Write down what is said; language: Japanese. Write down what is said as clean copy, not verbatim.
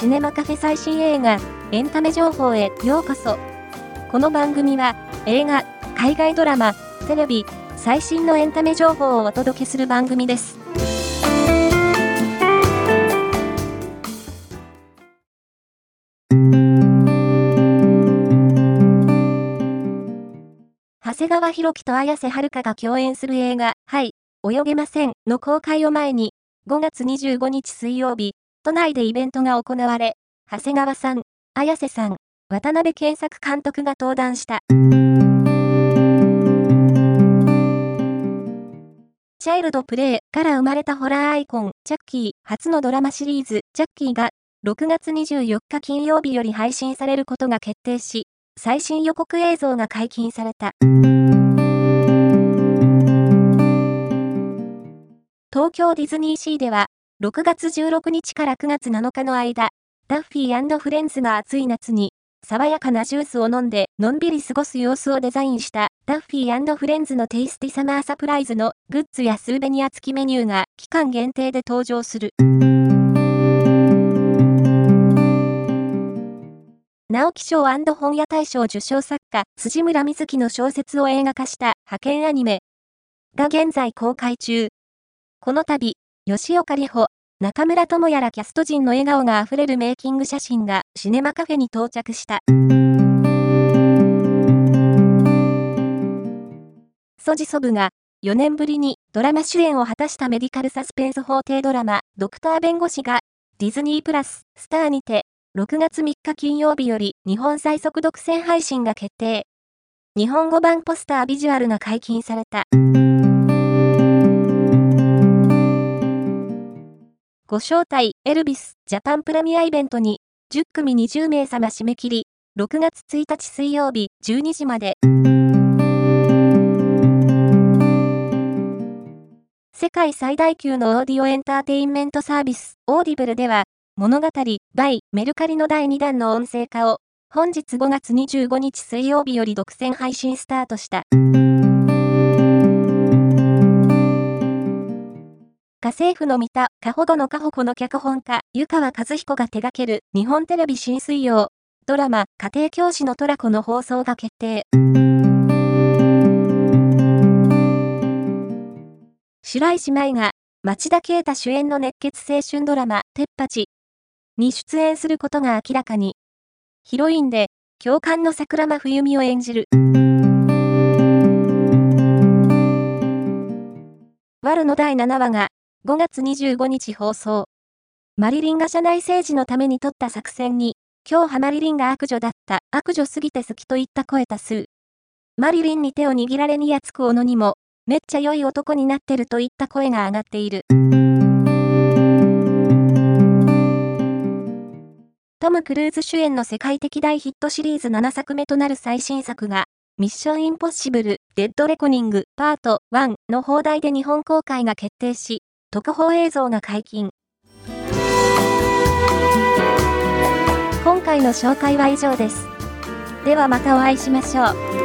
シネマカフェ最新映画、エンタメ情報へようこそ。この番組は、映画、海外ドラマ、テレビ、最新のエンタメ情報をお届けする番組です。長谷川博己と綾瀬はるかが共演する映画、はい、泳げませんの公開を前に、5月25日水曜日、都内でイベントが行われ、長谷川さん、綾瀬さん、渡辺謙作監督が登壇した。チャイルドプレイから生まれたホラーアイコン、チャッキー、初のドラマシリーズ、チャッキーが、6月24日金曜日より配信されることが決定し、最新予告映像が解禁された。東京ディズニーシーでは、6月16日から9月7日の間、ダッフィー&フレンズが暑い夏に、爽やかなジュースを飲んでのんびり過ごす様子をデザインしたダッフィー&フレンズのテイスティサマーサプライズのグッズやスーベニア付きメニューが期間限定で登場する。直木賞&本屋大賞受賞作家辻村瑞希の小説を映画化した派遣アニメが現在公開中。この度、吉岡里帆、中村倫也らキャスト陣の笑顔があふれるメイキング写真がシネマカフェに到着した。ソジソブが4年ぶりにドラマ主演を果たしたメディカルサスペンス法廷ドラマドクター弁護士がディズニープラススターにて6月3日金曜日より日本最速独占配信が決定。日本語版ポスタービジュアルが解禁された。ご招待エルビスジャパンプレミアイベントに10組20名様締め切り6月1日水曜日12時まで。世界最大級のオーディオエンターテインメントサービスオーディブルでは物語 by メルカリの第2弾の音声化を本日5月25日水曜日より独占配信スタートした。家政婦のミタ、過保護の過保護の脚本家、湯川和彦が手掛ける日本テレビ新水曜ドラマ家庭教師のトラコの放送が決定。白石麻衣が町田啓太主演の熱血青春ドラマテッパチに出演することが明らかに。ヒロインで教官の桜間冬美を演じる。ワルの第7話が5月25日放送。マリリンが社内政治のために取った作戦に、今日マリリンが悪女だった、悪女すぎて好きといった声多数。マリリンに手を握られにやつく斧にも、めっちゃ良い男になってるといった声が上がっている。トム・クルーズ主演の世界的大ヒットシリーズ7作目となる最新作が、ミッション・インポッシブル・デッド・レコニング・パート1の放題で日本公開が決定し、特報映像が解禁。今回の紹介は以上です。ではまたお会いしましょう。